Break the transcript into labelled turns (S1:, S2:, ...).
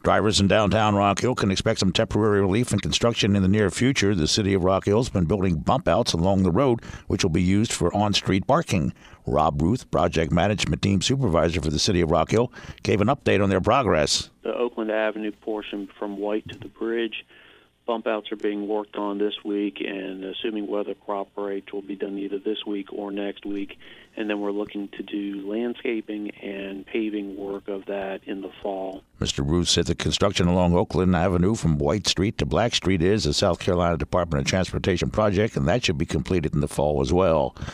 S1: Drivers in downtown Rock Hill can expect some temporary relief in construction in the near future. The city of Rock Hill has been building bump outs along the road, which will be used for on-street parking. Rob Ruth, project management team supervisor for the city of Rock Hill, gave an update on their progress.
S2: The Oakland Avenue portion from White to the bridge, bump outs are being worked on this week, and assuming weather cooperates, will be done either this week or next week. And then we're looking to do landscaping and paving work of that in the fall.
S1: Mr. Ruth said the construction along Oakland Avenue from White Street to Black Street is a South Carolina Department of Transportation project, and that should be completed in the fall as well.